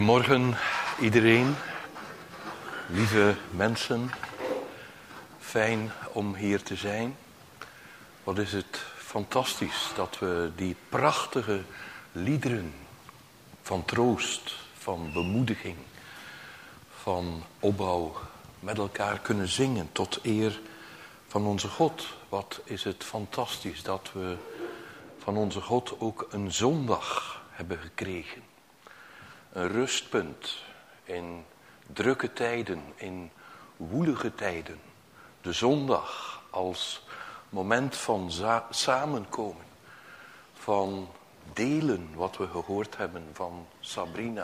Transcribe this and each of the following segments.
Morgen iedereen, lieve mensen, fijn om hier te zijn. Wat is het fantastisch dat we die prachtige liederen van troost, van bemoediging, van opbouw met elkaar kunnen zingen tot eer van onze God. Wat is het fantastisch dat we van onze God ook een zondag hebben gekregen. Een rustpunt in drukke tijden, in woelige tijden. De zondag als moment van samenkomen. Van delen wat we gehoord hebben van Sabrina.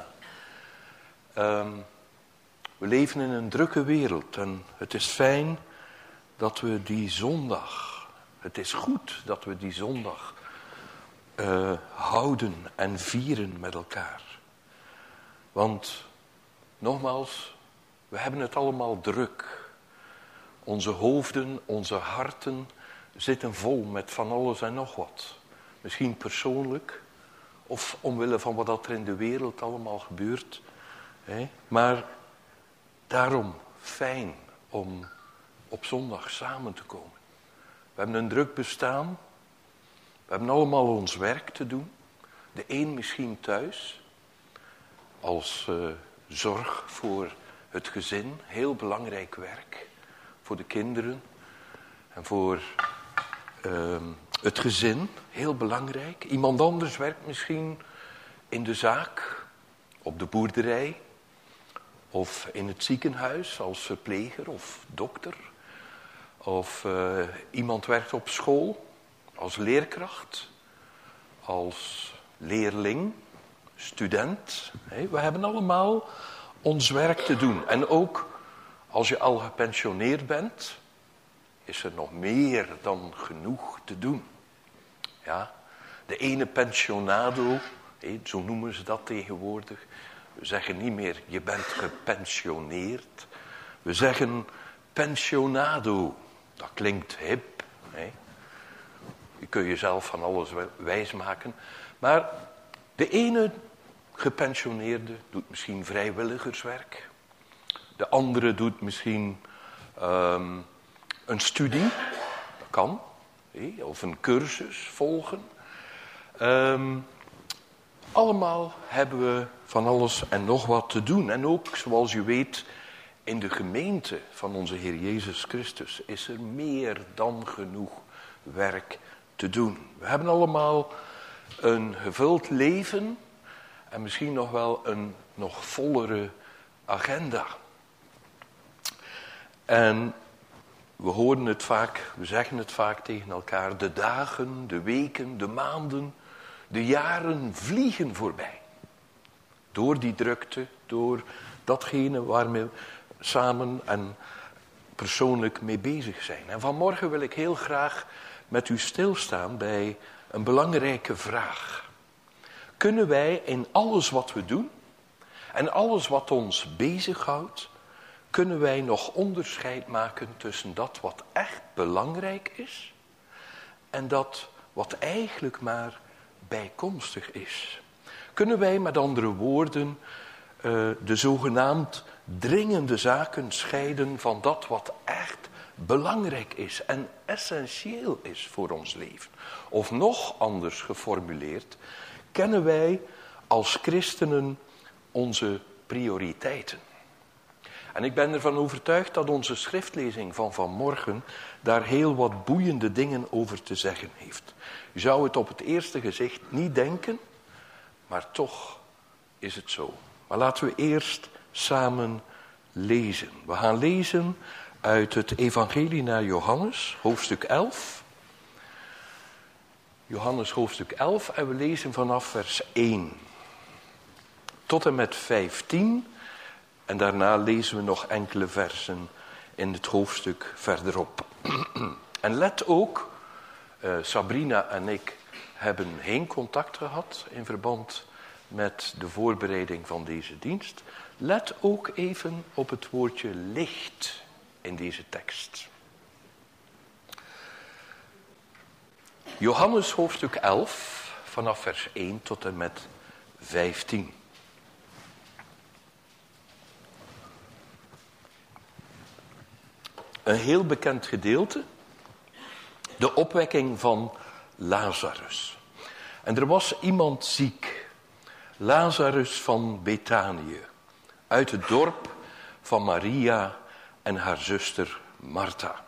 We leven in een drukke wereld en het is fijn dat we die zondag, het is goed dat we die zondag houden en vieren met elkaar. Want, nogmaals, we hebben het allemaal druk. Onze hoofden, onze harten zitten vol met van alles en nog wat. Misschien persoonlijk, of omwille van wat er in de wereld allemaal gebeurt. Maar daarom fijn om op zondag samen te komen. We hebben een druk bestaan. We hebben allemaal ons werk te doen. De een misschien thuis. Als zorg voor het gezin, heel belangrijk werk. Voor de kinderen en voor het gezin, heel belangrijk. Iemand anders werkt misschien in de zaak, op de boerderij. Of in het ziekenhuis als verpleger of dokter. Of iemand werkt op school als leerkracht, als leerling. Student, we hebben allemaal ons werk te doen. En ook als je al gepensioneerd bent, is er nog meer dan genoeg te doen. Ja, de ene pensionado, zo noemen ze dat tegenwoordig. We zeggen niet meer, je bent gepensioneerd. We zeggen pensionado. Dat klinkt hip. Je kunt jezelf van alles wijsmaken. Maar de ene gepensioneerde doet misschien vrijwilligerswerk. De andere doet misschien een studie. Dat kan. Of een cursus volgen. Allemaal hebben we van alles en nog wat te doen. En ook, zoals u weet, in de gemeente van onze Heer Jezus Christus is er meer dan genoeg werk te doen. We hebben allemaal een gevuld leven en misschien nog wel een nog vollere agenda. En we horen het vaak, we zeggen het vaak tegen elkaar, de dagen, de weken, de maanden, de jaren vliegen voorbij. Door die drukte, door datgene waar we samen en persoonlijk mee bezig zijn. En vanmorgen wil ik heel graag met u stilstaan bij een belangrijke vraag. Kunnen wij in alles wat we doen en alles wat ons bezighoudt, kunnen wij nog onderscheid maken tussen dat wat echt belangrijk is en dat wat eigenlijk maar bijkomstig is? Kunnen wij met andere woorden de zogenaamd dringende zaken scheiden van dat wat echt belangrijk is en essentieel is voor ons leven? Of nog anders geformuleerd, kennen wij als christenen onze prioriteiten? En ik ben ervan overtuigd dat onze schriftlezing van vanmorgen daar heel wat boeiende dingen over te zeggen heeft. U zou het op het eerste gezicht niet denken, maar toch is het zo. Maar laten we eerst samen lezen. We gaan lezen uit het Evangelie naar Johannes, hoofdstuk 11. Johannes hoofdstuk 11 en we lezen vanaf vers 1 tot en met 15. En daarna lezen we nog enkele versen in het hoofdstuk verderop. En let ook, Sabrina en ik hebben geen contact gehad in verband met de voorbereiding van deze dienst. Let ook even op het woordje licht in deze tekst. Johannes hoofdstuk 11, vanaf vers 1 tot en met 15. een heel bekend gedeelte. De opwekking van Lazarus. En er was iemand ziek. Lazarus van Betanië. Uit het dorp van Maria en haar zuster Martha.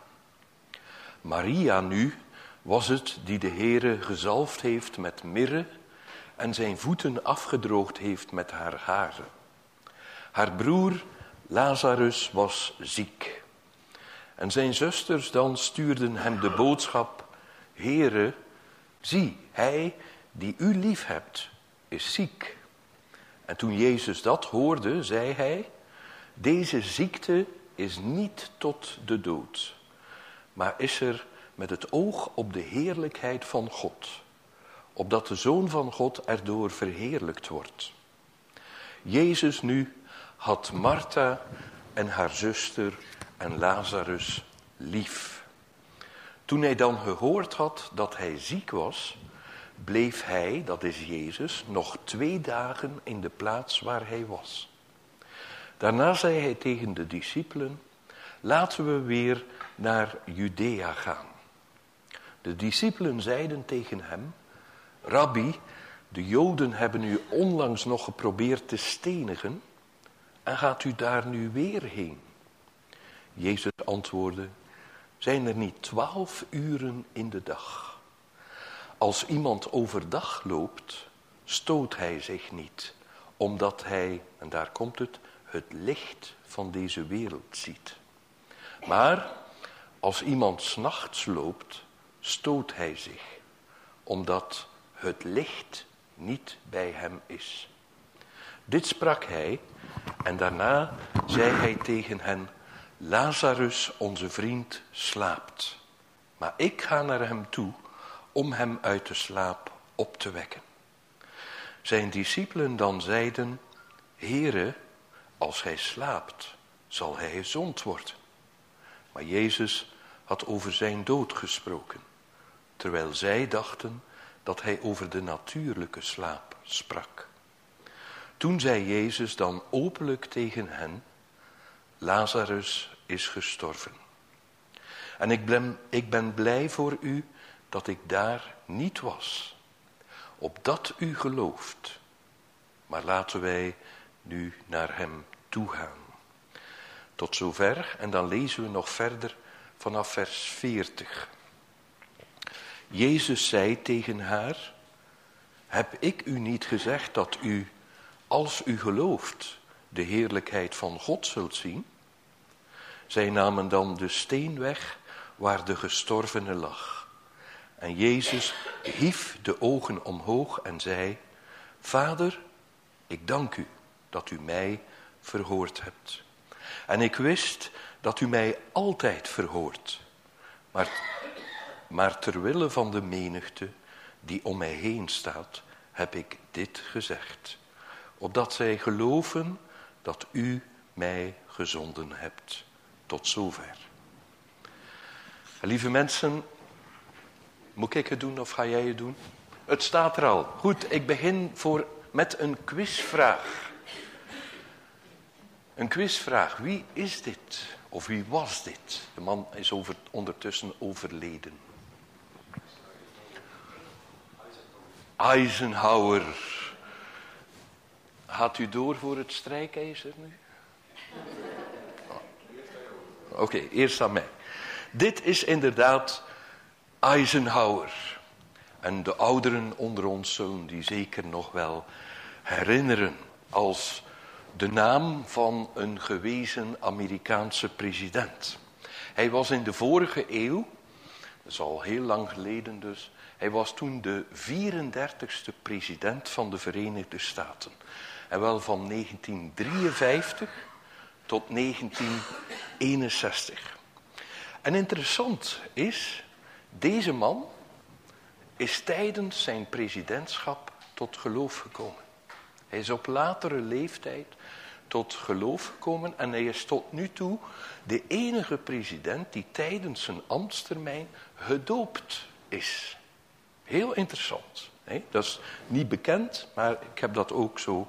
Maria nu was het die de Heere gezalfd heeft met mirre en zijn voeten afgedroogd heeft met haar haren. Haar broer Lazarus was ziek. En zijn zusters dan stuurden hem de boodschap: Heere, zie, hij die u lief hebt, is ziek. En toen Jezus dat hoorde, zei hij: deze ziekte is niet tot de dood, maar is er met het oog op de heerlijkheid van God, opdat de Zoon van God erdoor verheerlijkt wordt. Jezus nu had Martha en haar zuster en Lazarus lief. Toen hij dan gehoord had dat hij ziek was, bleef hij, dat is Jezus, nog 2 dagen in de plaats waar hij was. Daarna zei hij tegen de discipelen: laten we weer naar Judea gaan. De discipelen zeiden tegen hem: Rabbi, de Joden hebben u onlangs nog geprobeerd te stenigen en gaat u daar nu weer heen? Jezus antwoordde: zijn er niet 12 uren in de dag? Als iemand overdag loopt, stoot hij zich niet, omdat hij, en daar komt het licht van deze wereld ziet. Maar als iemand 's nachts loopt, stoot hij zich, omdat het licht niet bij hem is. Dit sprak hij en daarna zei hij tegen hen: Lazarus, onze vriend, slaapt. Maar ik ga naar hem toe om hem uit de slaap op te wekken. Zijn discipelen dan zeiden: Heere, als hij slaapt, zal hij gezond worden. Maar Jezus had over zijn dood gesproken, terwijl zij dachten dat hij over de natuurlijke slaap sprak. Toen zei Jezus dan openlijk tegen hen: Lazarus is gestorven. En ik ben blij voor u dat ik daar niet was, opdat u gelooft. Maar laten wij nu naar hem toe gaan. Tot zover, en dan lezen we nog verder vanaf vers 40. Jezus zei tegen haar: heb ik u niet gezegd dat u, als u gelooft, de heerlijkheid van God zult zien? Zij namen dan de steen weg waar de gestorvene lag. En Jezus hief de ogen omhoog en zei: Vader, ik dank u dat u mij verhoord hebt. En ik wist dat u mij altijd verhoort. Maar ter wille van de menigte die om mij heen staat, heb ik dit gezegd, opdat zij geloven dat u mij gezonden hebt. Tot zover. Lieve mensen, moet ik het doen of ga jij het doen? Het staat er al. Goed, ik begin met een quizvraag. Een quizvraag. Wie is dit? Of wie was dit? De man is ondertussen overleden. Eisenhower. Gaat u door voor het strijkijzer nu? Oké, eerst aan mij. Dit is inderdaad Eisenhower. En de ouderen onder ons zullen die zeker nog wel herinneren als de naam van een gewezen Amerikaanse president. Hij was in de vorige eeuw, dat is al heel lang geleden dus, hij was toen de 34ste president van de Verenigde Staten. En wel van 1953 tot 1961. En interessant is, deze man is tijdens zijn presidentschap tot geloof gekomen. Hij is op latere leeftijd tot geloof gekomen en hij is tot nu toe de enige president die tijdens zijn ambtstermijn gedoopt is. Heel interessant. Hè? Dat is niet bekend, maar ik heb dat ook zo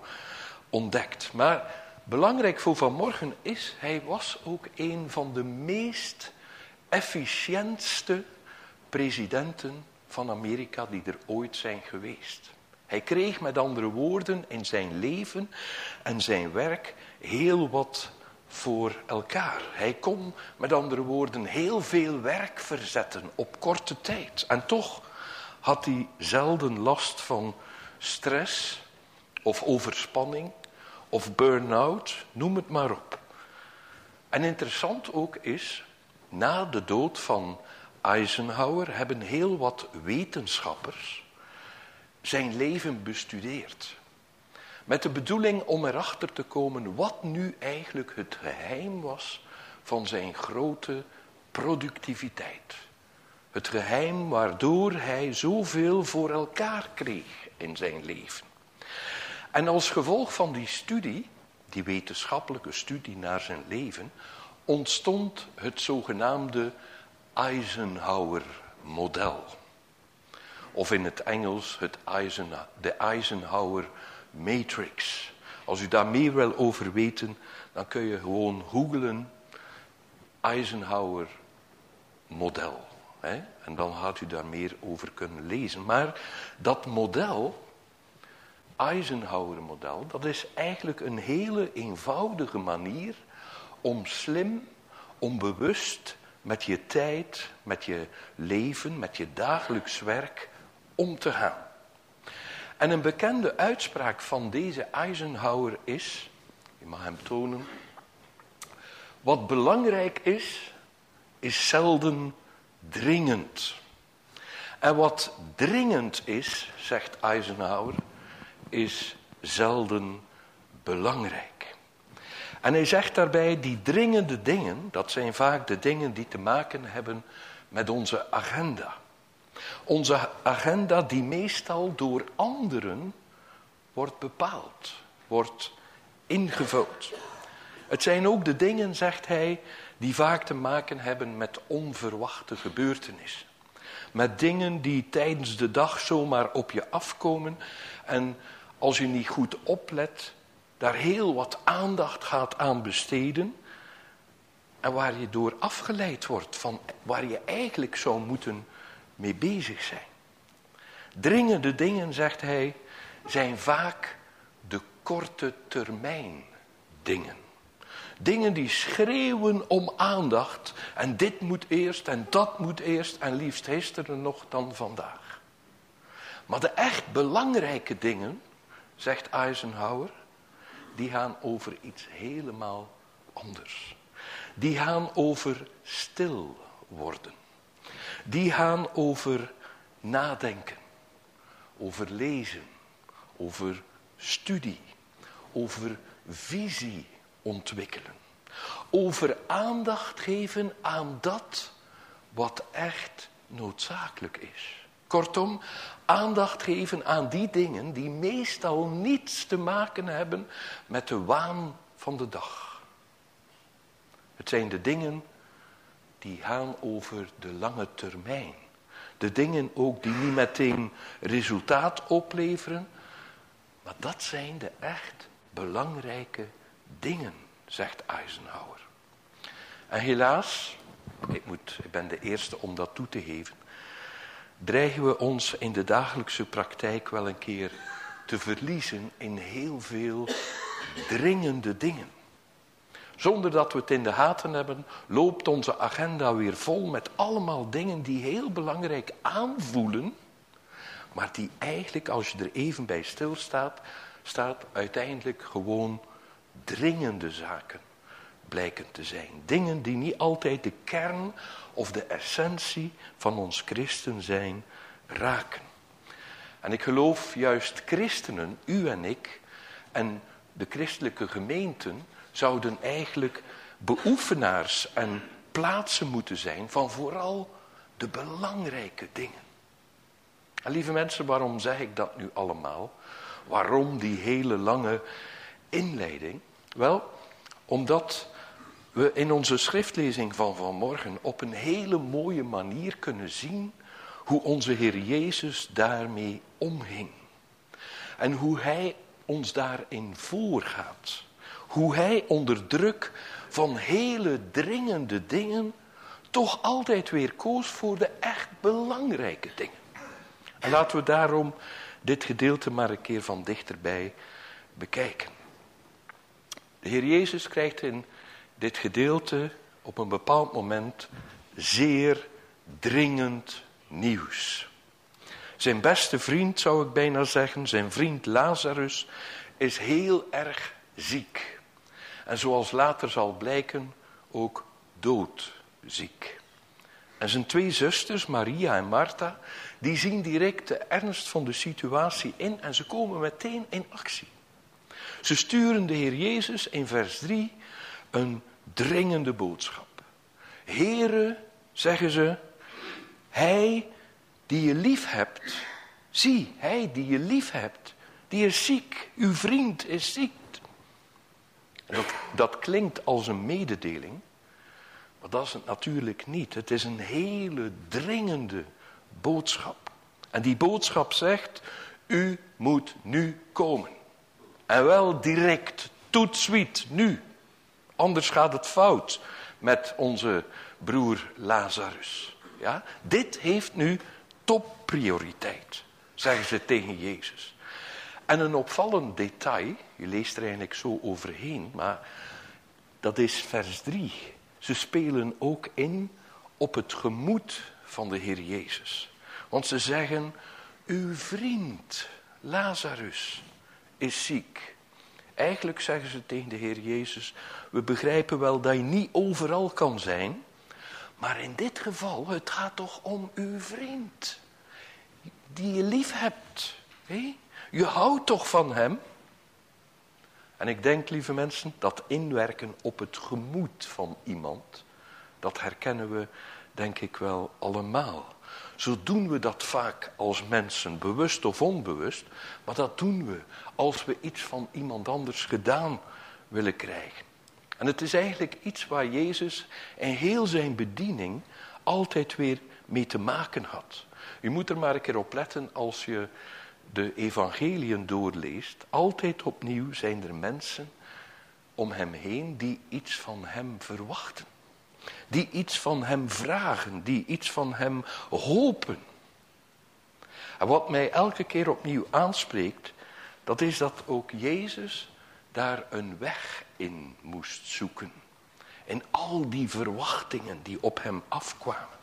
ontdekt. Maar belangrijk voor vanmorgen is, hij was ook een van de meest efficiëntste presidenten van Amerika die er ooit zijn geweest. Hij kreeg met andere woorden in zijn leven en zijn werk heel wat voor elkaar. Hij kon met andere woorden heel veel werk verzetten op korte tijd. En toch had hij zelden last van stress of overspanning of burn-out, noem het maar op. En interessant ook is, na de dood van Eisenhower hebben heel wat wetenschappers zijn leven bestudeerd. Met de bedoeling om erachter te komen wat nu eigenlijk het geheim was van zijn grote productiviteit. Het geheim waardoor hij zoveel voor elkaar kreeg in zijn leven. En als gevolg van die studie, die wetenschappelijke studie naar zijn leven, ontstond het zogenaamde Eisenhower-model. Of in het Engels de Eisenhower-matrix. Als u daar meer wil over weten, dan kun je gewoon googlen Eisenhower-model. En dan gaat u daar meer over kunnen lezen. Maar dat model, Eisenhower-model, dat is eigenlijk een hele eenvoudige manier om slim, onbewust met je tijd, met je leven, met je dagelijks werk om te gaan. En een bekende uitspraak van deze Eisenhower is, je mag hem tonen, wat belangrijk is zelden dringend. En wat dringend is, zegt Eisenhower, is zelden belangrijk. En hij zegt daarbij, die dringende dingen, dat zijn vaak de dingen die te maken hebben met onze agenda. Onze agenda die meestal door anderen wordt bepaald, wordt ingevuld. Het zijn ook de dingen, zegt hij, die vaak te maken hebben met onverwachte gebeurtenissen. Met dingen die tijdens de dag zomaar op je afkomen en als je niet goed oplet, daar heel wat aandacht gaat aan besteden en waar je door afgeleid wordt van waar je eigenlijk zou moeten mee bezig zijn. Dringende dingen, zegt hij, zijn vaak de korte termijn dingen. Dingen die schreeuwen om aandacht en dit moet eerst en dat moet eerst en liefst gisteren nog dan vandaag. Maar de echt belangrijke dingen, zegt Eisenhower, die gaan over iets helemaal anders. Die gaan over stil worden. Die gaan over nadenken, over lezen, over studie, over visie ontwikkelen. Over aandacht geven aan dat wat echt noodzakelijk is. Kortom, aandacht geven aan die dingen die meestal niets te maken hebben met de waan van de dag. Het zijn de dingen die gaan over de lange termijn. De dingen ook die niet meteen resultaat opleveren. Maar dat zijn de echt belangrijke dingen, zegt Eisenhower. En helaas, ik ben de eerste om dat toe te geven, dreigen we ons in de dagelijkse praktijk wel een keer te verliezen in heel veel dringende dingen. Zonder dat we het in de gaten hebben, loopt onze agenda weer vol met allemaal dingen die heel belangrijk aanvoelen, maar die eigenlijk, als je er even bij stilstaat, uiteindelijk gewoon dringende zaken blijken te zijn. Dingen die niet altijd de kern of de essentie van ons christen zijn raken. En ik geloof juist christenen, u en ik, en de christelijke gemeenten zouden eigenlijk beoefenaars en plaatsen moeten zijn van vooral de belangrijke dingen. En lieve mensen, waarom zeg ik dat nu allemaal? Waarom die hele lange inleiding? Wel, omdat we in onze schriftlezing van vanmorgen op een hele mooie manier kunnen zien hoe onze Heer Jezus daarmee omging. En hoe Hij ons daarin voorgaat. Hoe Hij onder druk van hele dringende dingen toch altijd weer koos voor de echt belangrijke dingen. En laten we daarom dit gedeelte maar een keer van dichterbij bekijken. De Heer Jezus krijgt in dit gedeelte op een bepaald moment zeer dringend nieuws. Zijn beste vriend, zou ik bijna zeggen, zijn vriend Lazarus, is heel erg ziek. En zoals later zal blijken, ook doodziek. En zijn 2 zusters, Maria en Martha, die zien direct de ernst van de situatie in en ze komen meteen in actie. Ze sturen de Heer Jezus in vers 3 een dringende boodschap. Heere, zeggen ze, hij die je lief hebt, zie, hij die je lief hebt, die is ziek, uw vriend is ziek. Dat klinkt als een mededeling, maar dat is het natuurlijk niet. Het is een hele dringende boodschap. En die boodschap zegt, u moet nu komen. En wel direct, tout suite, nu. Anders gaat het fout met onze broer Lazarus. Ja? Dit heeft nu topprioriteit, zeggen ze tegen Jezus. En een opvallend detail, je leest er eigenlijk zo overheen, maar dat is vers 3. Ze spelen ook in op het gemoed van de Heer Jezus. Want ze zeggen, uw vriend Lazarus is ziek. Eigenlijk zeggen ze tegen de Heer Jezus, we begrijpen wel dat je niet overal kan zijn, maar in dit geval, het gaat toch om uw vriend, die je lief hebt. Hé? Je houdt toch van hem? En ik denk, lieve mensen, dat inwerken op het gemoed van iemand, dat herkennen we, denk ik wel, allemaal. Zo doen we dat vaak als mensen, bewust of onbewust, maar dat doen we als we iets van iemand anders gedaan willen krijgen. En het is eigenlijk iets waar Jezus in heel zijn bediening altijd weer mee te maken had. U moet er maar een keer op letten als je de evangeliën doorleest. Altijd opnieuw zijn er mensen om hem heen die iets van hem verwachten. Die iets van hem vragen, die iets van hem hopen. En wat mij elke keer opnieuw aanspreekt, dat is dat ook Jezus daar een weg in moest zoeken. In al die verwachtingen die op hem afkwamen.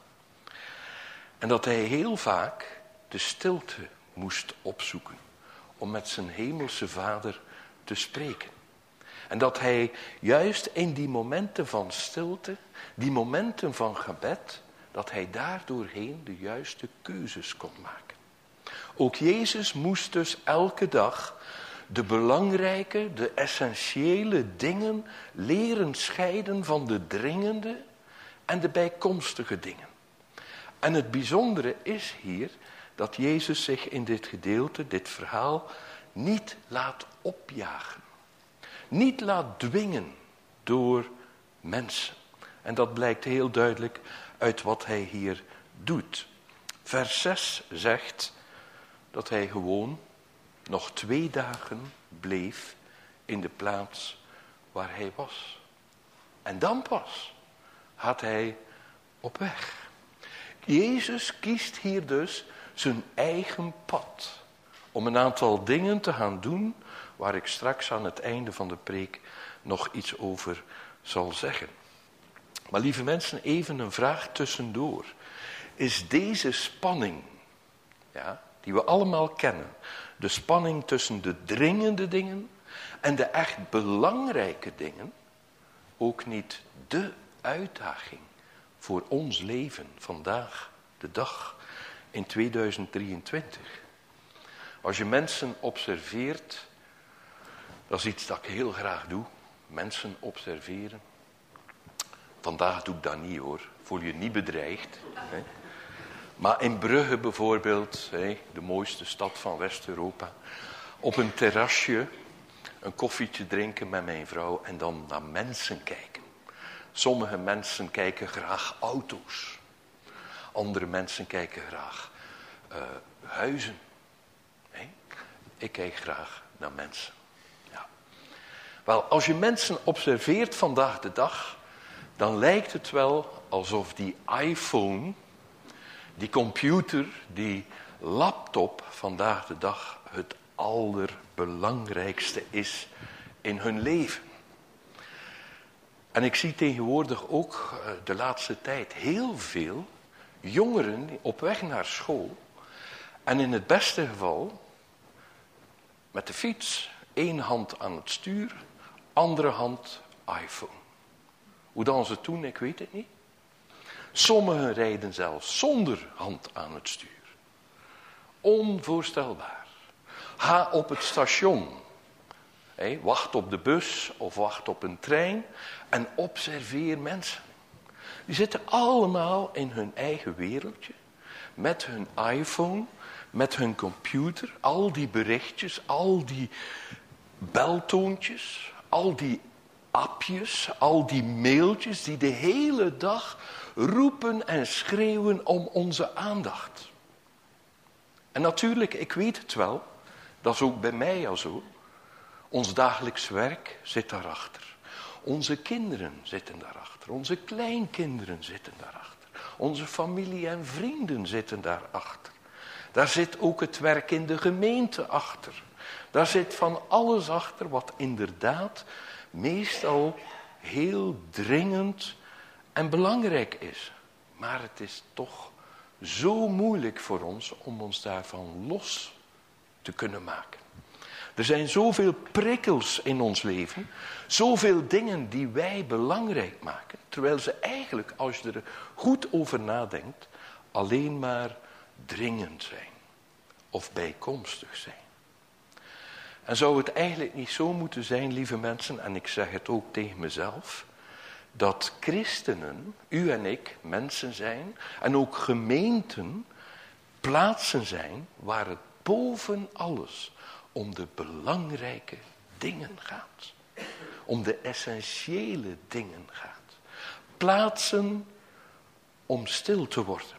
En dat hij heel vaak de stilte moest opzoeken om met zijn hemelse Vader te spreken. En dat hij juist in die momenten van stilte, die momenten van gebed, dat hij daardoorheen de juiste keuzes kon maken. Ook Jezus moest dus elke dag de belangrijke, de essentiële dingen leren scheiden van de dringende en de bijkomstige dingen. En het bijzondere is hier dat Jezus zich in dit gedeelte, dit verhaal, niet laat opjagen. Niet laat dwingen door mensen. En dat blijkt heel duidelijk uit wat hij hier doet. Vers 6 zegt dat hij gewoon nog 2 dagen bleef in de plaats waar hij was. En dan pas gaat hij op weg. Jezus kiest hier dus zijn eigen pad om een aantal dingen te gaan doen waar ik straks aan het einde van de preek nog iets over zal zeggen. Maar lieve mensen, even een vraag tussendoor. Is deze spanning, ja, die we allemaal kennen, de spanning tussen de dringende dingen en de echt belangrijke dingen, ook niet de uitdaging voor ons leven vandaag de dag in 2023? Als je mensen observeert, dat is iets dat ik heel graag doe, mensen observeren. Vandaag doe ik dat niet hoor, voel je niet bedreigd. Hè. Maar in Brugge bijvoorbeeld, de mooiste stad van West-Europa, op een terrasje een koffietje drinken met mijn vrouw en dan naar mensen kijken. Sommige mensen kijken graag auto's. Andere mensen kijken graag huizen. Ik kijk graag naar mensen. Ja. Wel, als je mensen observeert vandaag de dag, dan lijkt het wel alsof die iPhone, die computer, die laptop vandaag de dag het allerbelangrijkste is in hun leven. En ik zie tegenwoordig ook de laatste tijd heel veel jongeren op weg naar school. En in het beste geval met de fiets, 1 hand aan het stuur, andere hand iPhone. Hoe dan ze toen, ik weet het niet. Sommigen rijden zelfs zonder hand aan het stuur. Onvoorstelbaar. Ga op het station. Wacht op de bus of wacht op een trein en observeer mensen. Die zitten allemaal in hun eigen wereldje. Met hun iPhone, met hun computer. Al die berichtjes, al die beltoontjes, al die appjes, al die mailtjes die de hele dag roepen en schreeuwen om onze aandacht. En natuurlijk, ik weet het wel, dat is ook bij mij al zo. Ons dagelijks werk zit daarachter. Onze kinderen zitten daarachter. Onze kleinkinderen zitten daarachter. Onze familie en vrienden zitten daarachter. Daar zit ook het werk in de gemeente achter. Daar zit van alles achter wat inderdaad meestal heel dringend en belangrijk is. Maar het is toch zo moeilijk voor ons om ons daarvan los te kunnen maken. Er zijn zoveel prikkels in ons leven, zoveel dingen die wij belangrijk maken, terwijl ze eigenlijk, als je er goed over nadenkt, alleen maar dringend zijn of bijkomstig zijn. En zou het eigenlijk niet zo moeten zijn, lieve mensen, en ik zeg het ook tegen mezelf, dat christenen, u en ik, mensen zijn, en ook gemeenten, plaatsen zijn waar het boven alles om de belangrijke dingen gaat. Om de essentiële dingen gaat. Plaatsen om stil te worden.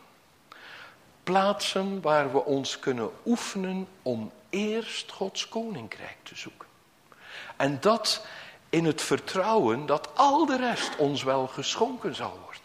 Plaatsen waar we ons kunnen oefenen om eerst Gods koninkrijk te zoeken. En dat in het vertrouwen dat al de rest ons wel geschonken zal worden.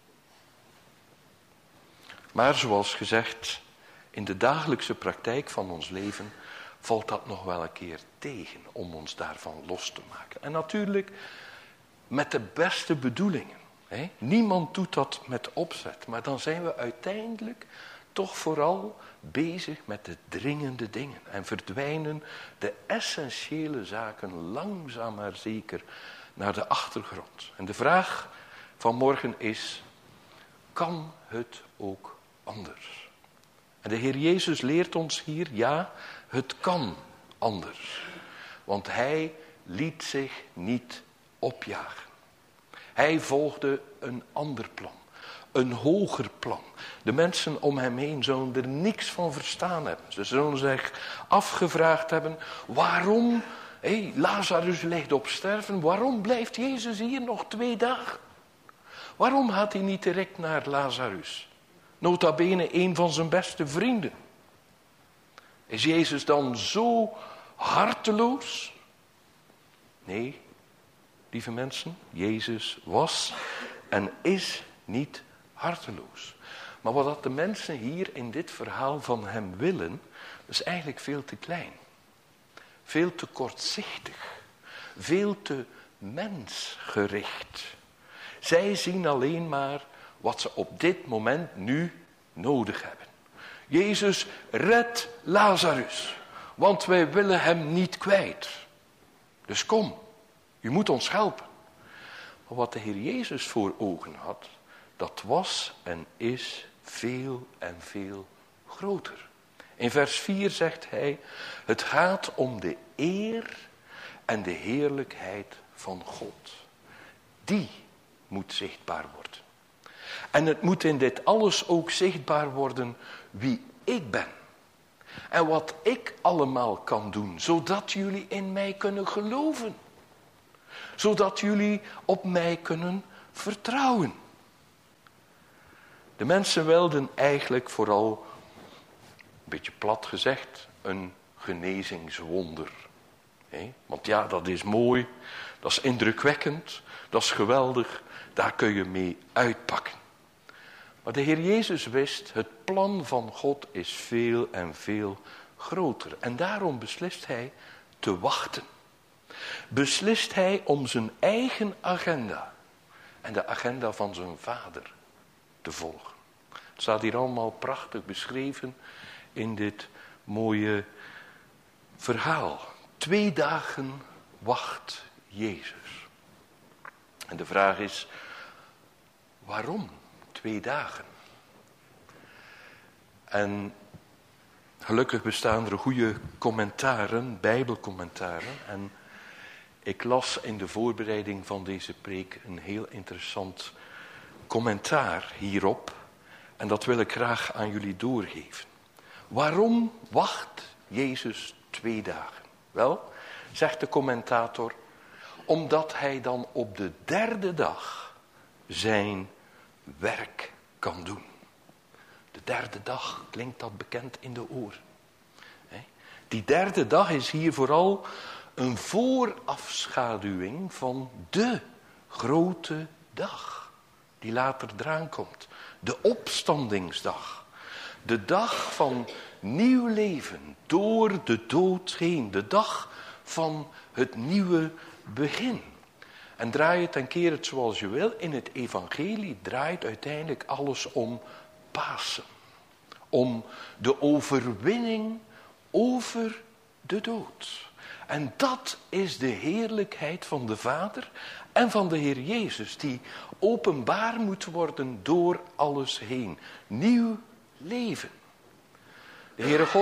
Maar zoals gezegd, in de dagelijkse praktijk van ons leven valt dat nog wel een keer tegen om ons daarvan los te maken. En natuurlijk met de beste bedoelingen. Niemand doet dat met opzet, maar dan zijn we uiteindelijk toch vooral bezig met de dringende dingen. En verdwijnen de essentiële zaken langzaam maar zeker naar de achtergrond. En de vraag van morgen is, kan het ook anders? En de Heer Jezus leert ons hier, ja, het kan anders. Want hij liet zich niet opjagen. Hij volgde een ander plan. Een hoger plan. De mensen om hem heen zullen er niks van verstaan hebben. Ze zullen zich afgevraagd hebben, waarom, Lazarus ligt op sterven, waarom blijft Jezus hier nog 2 dagen? Waarom gaat hij niet direct naar Lazarus? Nota bene een van zijn beste vrienden. Is Jezus dan zo harteloos? Nee, lieve mensen, Jezus was en is niet harteloos. Maar wat de mensen hier in dit verhaal van hem willen, is eigenlijk veel te klein. Veel te kortzichtig. Veel te mensgericht. Zij zien alleen maar wat ze op dit moment nu nodig hebben. Jezus, red Lazarus, want wij willen hem niet kwijt. Dus kom, u moet ons helpen. Maar wat de Heer Jezus voor ogen had, dat was en is veel en veel groter. In vers 4 zegt hij, het gaat om de eer en de heerlijkheid van God. Die moet zichtbaar worden. En het moet in dit alles ook zichtbaar worden wie ik ben. En wat ik allemaal kan doen, zodat jullie in mij kunnen geloven. Zodat jullie op mij kunnen vertrouwen. De mensen wilden eigenlijk vooral, een beetje plat gezegd, een genezingswonder. Want ja, dat is mooi, dat is indrukwekkend, dat is geweldig, daar kun je mee uitpakken. Maar de Heer Jezus wist, het plan van God is veel en veel groter. En daarom beslist hij te wachten. Beslist hij om zijn eigen agenda en de agenda van zijn vader te volgen. Het staat hier allemaal prachtig beschreven in dit mooie verhaal. 2 dagen wacht Jezus. En de vraag is, waarom 2 dagen? En gelukkig bestaan er goede commentaren, bijbelcommentaren. En ik las in de voorbereiding van deze preek een heel interessant commentaar hierop. En dat wil ik graag aan jullie doorgeven. Waarom wacht Jezus 2 dagen? Wel, zegt de commentator, omdat hij dan op de 3e dag zijn werk kan doen. De 3e dag, klinkt dat bekend in de oren. Die 3e dag is hier vooral een voorafschaduwing van de grote dag die later eraan komt. De opstandingsdag. De dag van nieuw leven door de dood heen. De dag van het nieuwe begin. En draai het en keer het zoals je wil. In het evangelie draait uiteindelijk alles om Pasen. Om de overwinning over de dood. En dat is de heerlijkheid van de Vader en van de Heer Jezus. Die openbaar moet worden door alles heen. Nieuw leven. De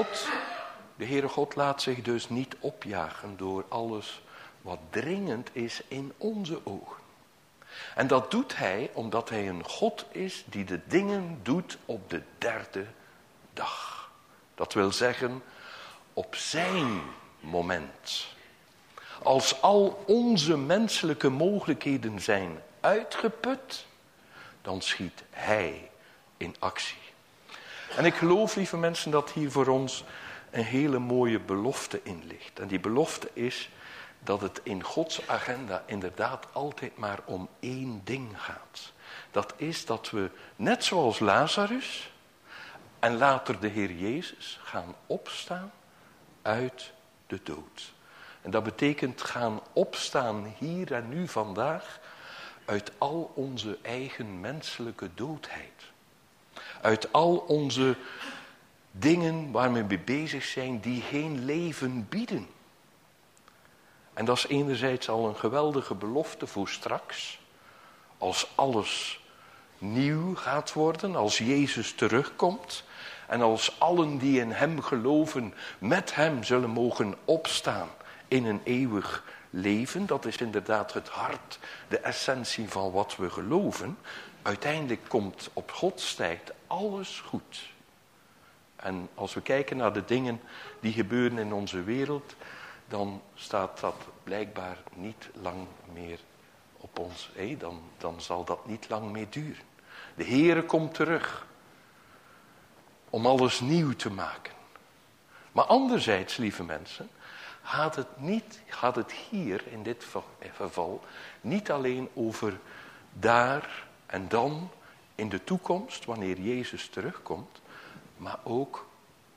Heere God laat zich dus niet opjagen door alles wat dringend is in onze ogen. En dat doet hij omdat hij een God is die de dingen doet op de 3e dag. Dat wil zeggen, op zijn moment. Als al onze menselijke mogelijkheden zijn uitgeput, dan schiet hij in actie. En ik geloof, lieve mensen, dat hier voor ons een hele mooie belofte in ligt. En die belofte is dat het in Gods agenda inderdaad altijd maar om 1 ding gaat. Dat is dat we, net zoals Lazarus en later de Heer Jezus, gaan opstaan uit de dood. En dat betekent gaan opstaan hier en nu vandaag uit al onze eigen menselijke doodheid. Uit al onze dingen waar we mee bezig zijn die geen leven bieden. En dat is enerzijds al een geweldige belofte voor straks. Als alles nieuw gaat worden, als Jezus terugkomt. En als allen die in hem geloven met hem zullen mogen opstaan in een eeuwig leven. Dat is inderdaad het hart, de essentie van wat we geloven. Uiteindelijk komt op Gods tijd alles goed. En als we kijken naar de dingen die gebeuren in onze wereld, dan staat dat blijkbaar niet lang meer op ons. Dan zal dat niet lang meer duren. De Heere komt terug om alles nieuw te maken. Maar anderzijds, lieve mensen, gaat het hier in dit geval niet alleen over daar en dan in de toekomst, wanneer Jezus terugkomt, maar ook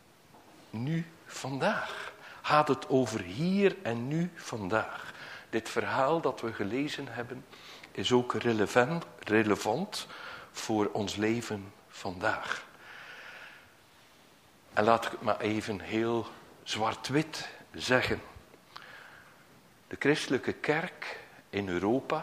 nu vandaag. Gaat het over hier en nu vandaag. Dit verhaal dat we gelezen hebben is ook relevant voor ons leven vandaag. En laat ik het maar even heel zwart-wit zeggen. De christelijke kerk in Europa,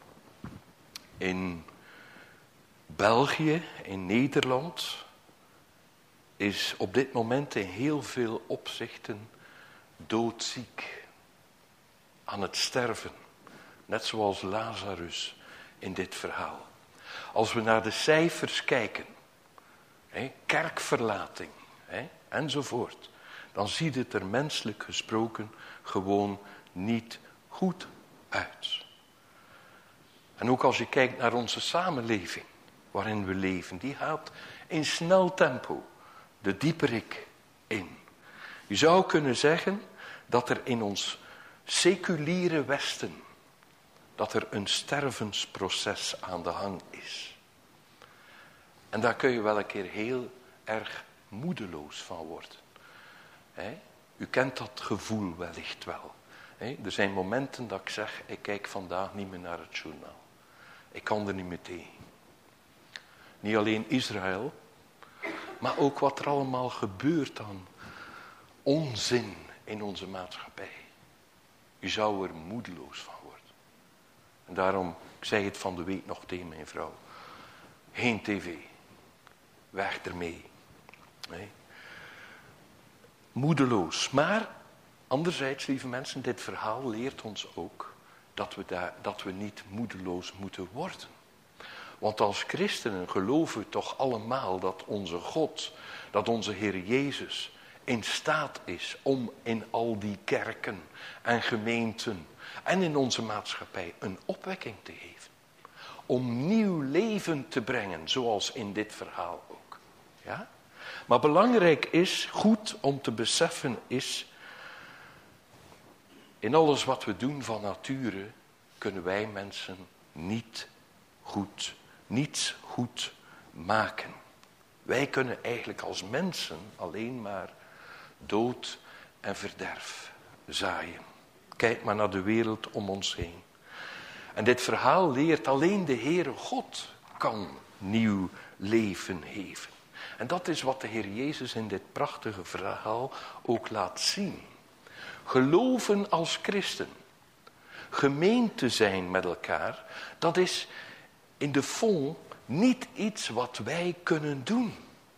in België, in Nederland, is op dit moment in heel veel opzichten doodziek. Aan het sterven. Net zoals Lazarus in dit verhaal. Als we naar de cijfers kijken, kerkverlating enzovoort, dan ziet het er menselijk gesproken gewoon niet goed uit. En ook als je kijkt naar onze samenleving waarin we leven, die gaat in snel tempo de dieperik in. Je zou kunnen zeggen dat er in ons seculiere Westen dat er een stervensproces aan de hang is. En daar kun je wel een keer heel erg moedeloos van worden. U kent dat gevoel wellicht wel. Er zijn momenten dat ik zeg, ik kijk vandaag niet meer naar het journaal. Ik kan er niet meer tegen. Niet alleen Israël, maar ook wat er allemaal gebeurt aan onzin in onze maatschappij. U zou er moedeloos van worden. En daarom, ik zei het van de week nog tegen mijn vrouw. Geen tv. Weg ermee. Nee. Moedeloos. Maar anderzijds, lieve mensen, dit verhaal leert ons ook dat we niet moedeloos moeten worden. Want als christenen geloven we toch allemaal dat onze God, dat onze Heer Jezus in staat is om in al die kerken en gemeenten en in onze maatschappij een opwekking te geven. Om nieuw leven te brengen, zoals in dit verhaal ook. Ja? Maar belangrijk is, goed om te beseffen is, in alles wat we doen van nature, kunnen wij mensen niets goed maken. Wij kunnen eigenlijk als mensen alleen maar dood en verderf zaaien. Kijk maar naar de wereld om ons heen. En dit verhaal leert alleen de Heere God kan nieuw leven geven. En dat is wat de Heer Jezus in dit prachtige verhaal ook laat zien. Geloven als christen, gemeente zijn met elkaar, dat is in de fond niet iets wat wij kunnen doen.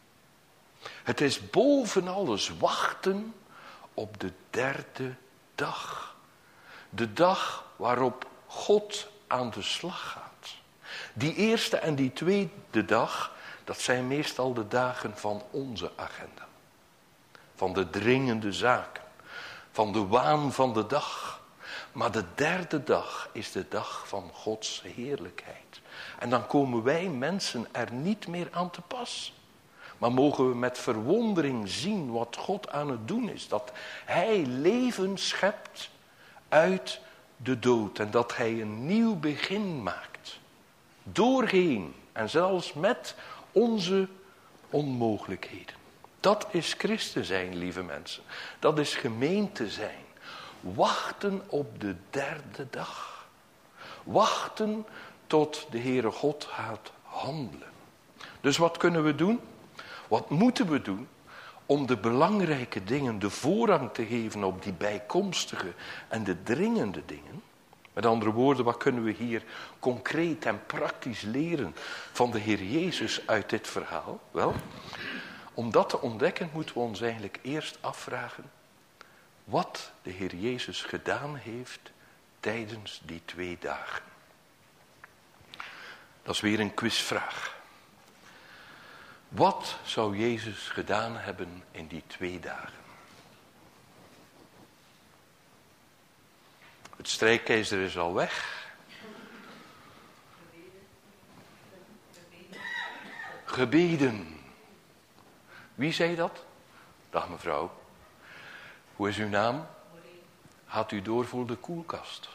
Het is boven alles wachten op de derde dag. De dag waarop God aan de slag gaat. Die eerste en die tweede dag, dat zijn meestal de dagen van onze agenda. Van de dringende zaken. Van de waan van de dag. Maar de derde dag is de dag van Gods heerlijkheid. En dan komen wij mensen er niet meer aan te pas. Maar mogen we met verwondering zien wat God aan het doen is. Dat Hij leven schept uit de dood. En dat Hij een nieuw begin maakt. Doorheen en zelfs met onze onmogelijkheden. Dat is christen zijn, lieve mensen. Dat is gemeente zijn. Wachten op de derde dag. Wachten tot de Heere God gaat handelen. Dus wat kunnen we doen? Wat moeten we doen om de belangrijke dingen de voorrang te geven op die bijkomstige en de dringende dingen? Met andere woorden, wat kunnen we hier concreet en praktisch leren van de Heer Jezus uit dit verhaal? Wel, om dat te ontdekken moeten we ons eigenlijk eerst afvragen wat de Heer Jezus gedaan heeft tijdens die 2 dagen. Dat is weer een quizvraag. Wat zou Jezus gedaan hebben in die 2 dagen? Het strijkijzer is al weg. Gebeden. Wie zei dat? Dag mevrouw. Hoe is uw naam? Gaat u door voor de koelkast?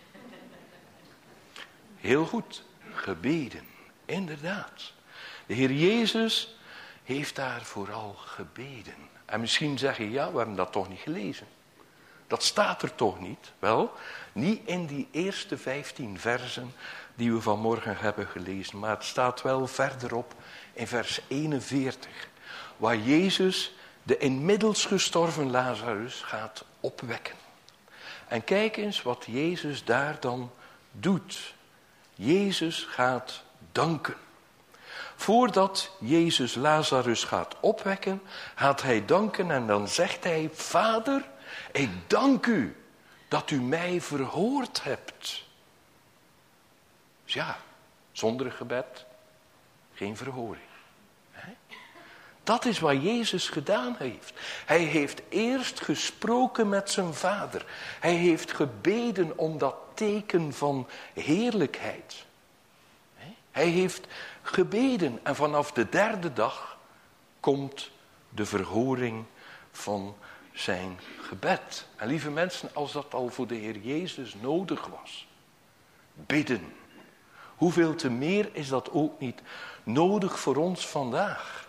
Heel goed. Gebeden. Inderdaad. De Heer Jezus heeft daar vooral gebeden. En misschien zeg je, ja, we hebben dat toch niet gelezen. Dat staat er toch niet? Wel, niet in die eerste 15 versen die we vanmorgen hebben gelezen. Maar het staat wel verderop in vers 41. Waar Jezus de inmiddels gestorven Lazarus gaat opwekken. En kijk eens wat Jezus daar dan doet. Jezus gaat danken. Voordat Jezus Lazarus gaat opwekken, gaat hij danken en dan zegt hij: Vader, ik dank u dat u mij verhoord hebt. Dus ja, zonder gebed geen verhoring. Dat is wat Jezus gedaan heeft. Hij heeft eerst gesproken met zijn Vader. Hij heeft gebeden om dat teken van heerlijkheid. Hij heeft gebeden en vanaf de 3e dag komt de verhoring van zijn gebed. En lieve mensen, als dat al voor de Heer Jezus nodig was. Bidden. Hoeveel te meer is dat ook niet nodig voor ons vandaag?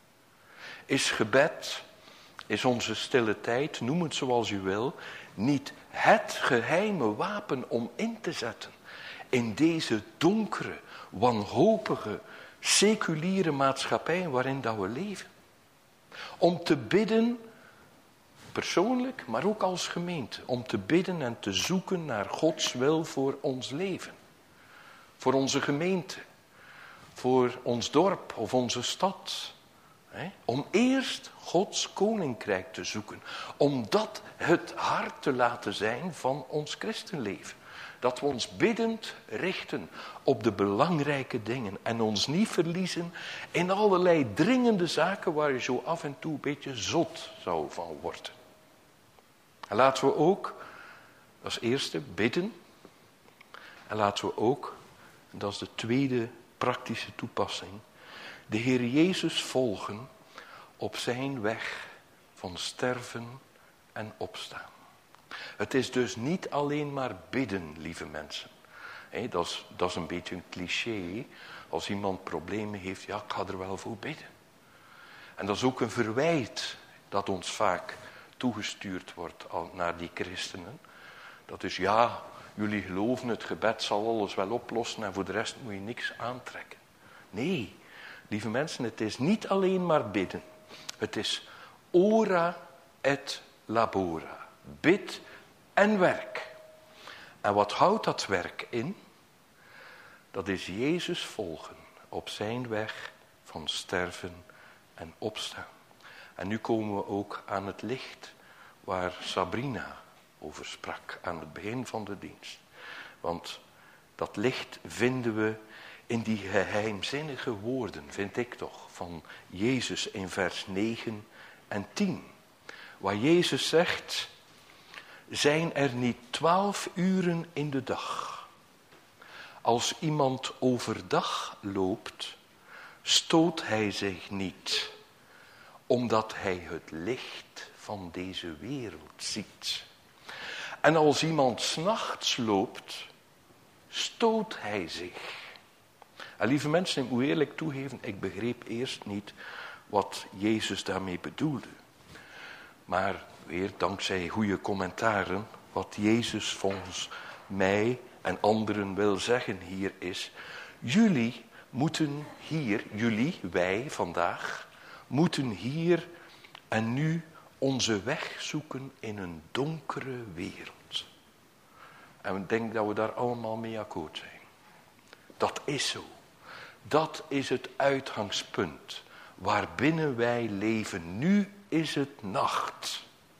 Is gebed, is onze stille tijd, noem het zoals u wil, niet het geheime wapen om in te zetten in deze donkere, wanhopige, seculiere maatschappij waarin dat we leven? Om te bidden, persoonlijk, maar ook als gemeente, om te bidden en te zoeken naar Gods wil voor ons leven. Voor onze gemeente, voor ons dorp of onze stad. Om eerst Gods koninkrijk te zoeken. Om dat het hart te laten zijn van ons christenleven. Dat we ons biddend richten op de belangrijke dingen. En ons niet verliezen in allerlei dringende zaken waar je zo af en toe een beetje zot zou van worden. En laten we ook als eerste bidden. En laten we ook, en dat is de tweede praktische toepassing, de Heer Jezus volgen op zijn weg van sterven en opstaan. Het is dus niet alleen maar bidden, lieve mensen. Dat is een beetje een cliché. Als iemand problemen heeft, ja, ik ga er wel voor bidden. En dat is ook een verwijt dat ons vaak toegestuurd wordt naar die christenen. Dat is, ja, jullie geloven, het gebed zal alles wel oplossen en voor de rest moet je niks aantrekken. Nee, lieve mensen, het is niet alleen maar bidden. Het is ora et labora. Bid en werk. En wat houdt dat werk in? Dat is Jezus volgen op zijn weg van sterven en opstaan. En nu komen we ook aan het licht waar Sabrina over sprak aan het begin van de dienst. Want dat licht vinden we in die geheimzinnige woorden, vind ik toch, van Jezus in vers 9 en 10. Waar Jezus zegt, zijn er niet 12 uren in de dag? Als iemand overdag loopt, stoot hij zich niet, omdat hij het licht van deze wereld ziet. En als iemand 's nachts loopt, stoot hij zich. En lieve mensen, ik moet eerlijk toegeven, ik begreep eerst niet wat Jezus daarmee bedoelde. Maar weer dankzij goede commentaren, wat Jezus volgens mij en anderen wil zeggen hier is, jullie moeten hier, wij vandaag, moeten hier en nu onze weg zoeken in een donkere wereld. En ik denk dat we daar allemaal mee akkoord zijn. Dat is zo. Dat is het uitgangspunt waarbinnen wij leven. Nu is het nacht.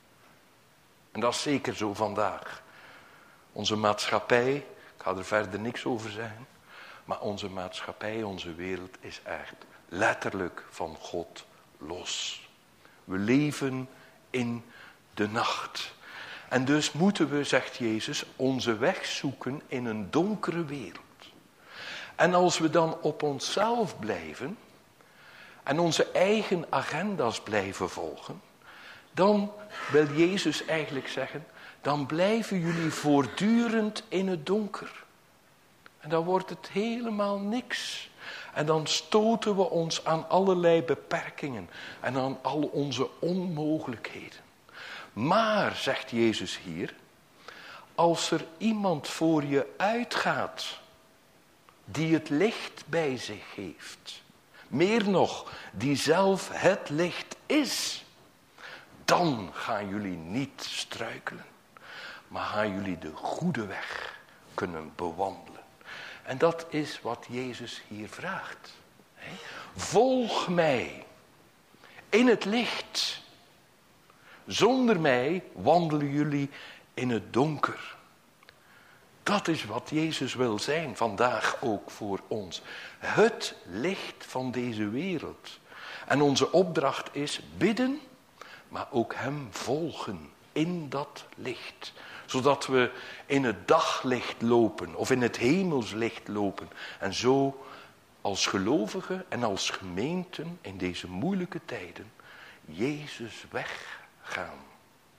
En dat is zeker zo vandaag. Onze maatschappij, ik ga er verder niks over zeggen, maar onze maatschappij, onze wereld is echt letterlijk van God los. We leven in de nacht. En dus moeten we, zegt Jezus, onze weg zoeken in een donkere wereld. En als we dan op onszelf blijven en onze eigen agenda's blijven volgen, dan wil Jezus eigenlijk zeggen, dan blijven jullie voortdurend in het donker. En dan wordt het helemaal niks. En dan stoten we ons aan allerlei beperkingen en aan al onze onmogelijkheden. Maar, zegt Jezus hier, als er iemand voor je uitgaat die het licht bij zich heeft, meer nog, die zelf het licht is, dan gaan jullie niet struikelen, maar gaan jullie de goede weg kunnen bewandelen. En dat is wat Jezus hier vraagt. Volg mij in het licht. Zonder mij wandelen jullie in het donker. Dat is wat Jezus wil zijn vandaag ook voor ons. Het licht van deze wereld. En onze opdracht is bidden, maar ook hem volgen in dat licht. Zodat we in het daglicht lopen of in het hemelslicht lopen. En zo als gelovigen en als gemeenten in deze moeilijke tijden Jezus weggaan.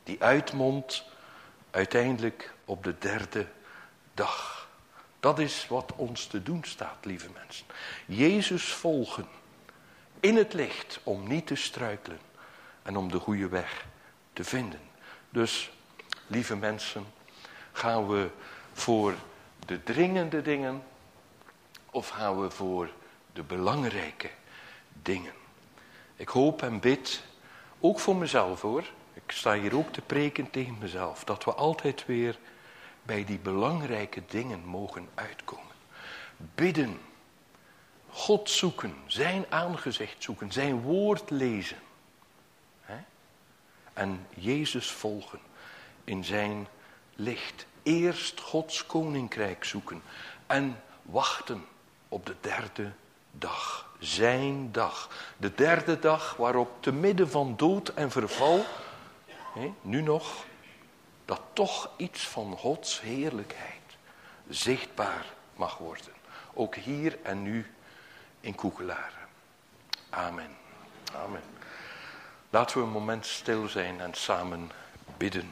die uitmondt uiteindelijk op de derde dag. Dat is wat ons te doen staat, lieve mensen. Jezus volgen in het licht om niet te struikelen en om de goede weg te vinden. Dus, lieve mensen, gaan we voor de dringende dingen of gaan we voor de belangrijke dingen? Ik hoop en bid, ook voor mezelf hoor, ik sta hier ook te preken tegen mezelf, dat we altijd weer bij die belangrijke dingen mogen uitkomen. Bidden, God zoeken, zijn aangezicht zoeken, zijn woord lezen. En Jezus volgen in zijn licht. Eerst Gods koninkrijk zoeken en wachten op de derde dag. Zijn dag. De derde dag waarop te midden van dood en verval, nu nog, dat toch iets van Gods heerlijkheid zichtbaar mag worden. Ook hier en nu in Koekelaren. Amen. Amen. Laten we een moment stil zijn en samen bidden.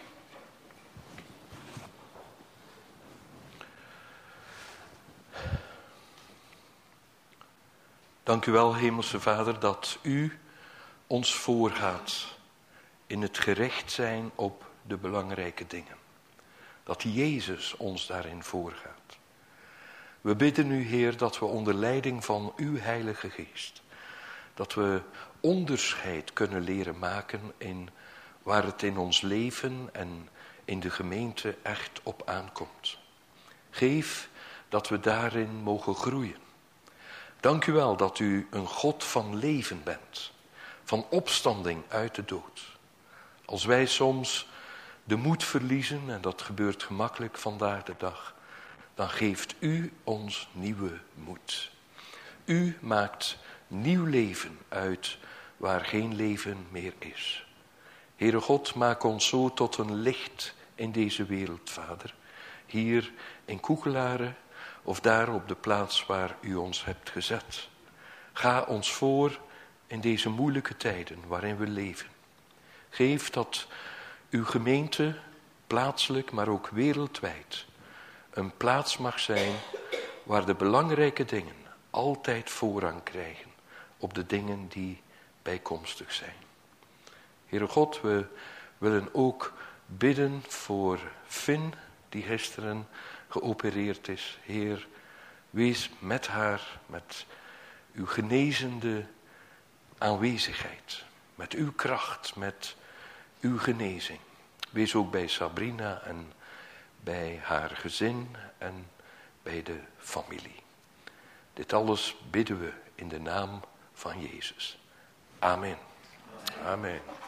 Dank u wel, Hemelse Vader, dat u ons voorgaat in het gericht zijn op de belangrijke dingen. Dat Jezus ons daarin voorgaat. We bidden u, Heer, dat we onder leiding van uw Heilige Geest, dat we onderscheid kunnen leren maken in waar het in ons leven en in de gemeente echt op aankomt. Geef dat we daarin mogen groeien. Dank u wel dat u een God van leven bent, van opstanding uit de dood. Als wij soms de moed verliezen, en dat gebeurt gemakkelijk vandaag de dag, dan geeft u ons nieuwe moed. U maakt nieuw leven uit waar geen leven meer is. Heere God, maak ons zo tot een licht in deze wereld, Vader. Hier in Koekelaren of daar op de plaats waar u ons hebt gezet. Ga ons voor in deze moeilijke tijden waarin we leven. Geef dat uw gemeente plaatselijk, maar ook wereldwijd een plaats mag zijn waar de belangrijke dingen altijd voorrang krijgen op de dingen die bijkomstig zijn. Heere God, we willen ook bidden voor Finn, die gisteren geopereerd is. Heer, wees met haar, met uw genezende aanwezigheid, met uw kracht, met uw genezing. Wees ook bij Sabrina en bij haar gezin en bij de familie. Dit alles bidden we in de naam van Jezus. Amen. Amen.